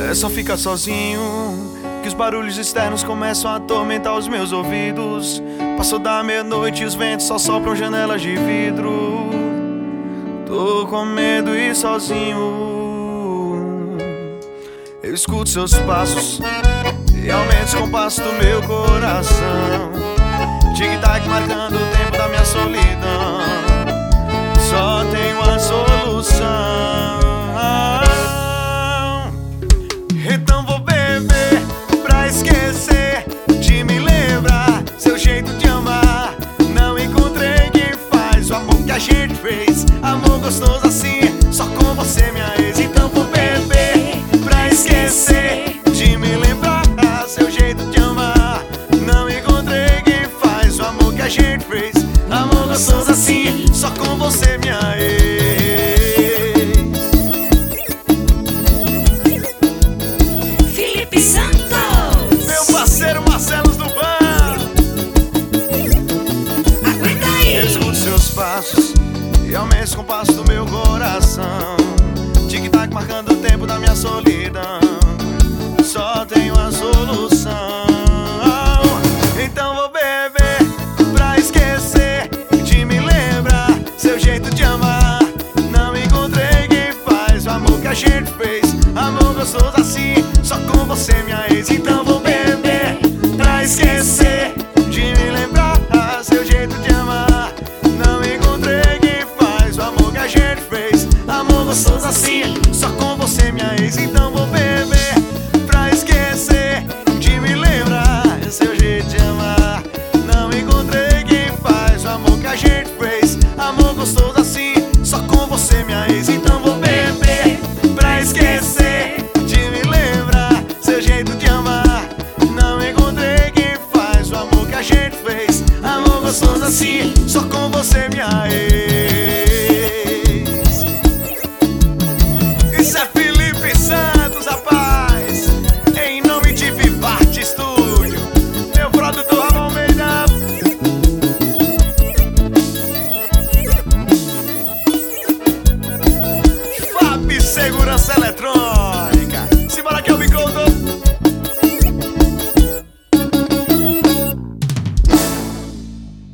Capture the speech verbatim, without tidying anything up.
É só ficar sozinho que os barulhos externos começam a atormentar os meus ouvidos. Passou da meia-noite e os ventos só sopram janelas de vidro. Tô com medo e sozinho. Eu escuto seus passos e aumento os compassos do meu coração. Tic-tac marcando o tempo da minha solidão. Só tem uma solução. Então vou beber pra esquecer de me lembrar seu jeito de amar. Não encontrei quem faz o amor que a gente fez. Amor gostoso assim, só com você, minha ex. Então vou beber pra esquecer de me lembrar seu jeito de amar. Não encontrei quem faz o amor que a gente fez. Amor gostoso assim, só com você, minha ex. Felipe Santos, meu parceiro Marcelos do Ban. Aguenta aí. Eu escuto seus passos e aumento os compassos do meu coração. Tic-tac marcando o tempo da minha solidão. Só tenho a solução. Então vou beber pra esquecer de me lembrar seu jeito de amar. Não encontrei quem faz o amor que a gente fez. Amor gostoso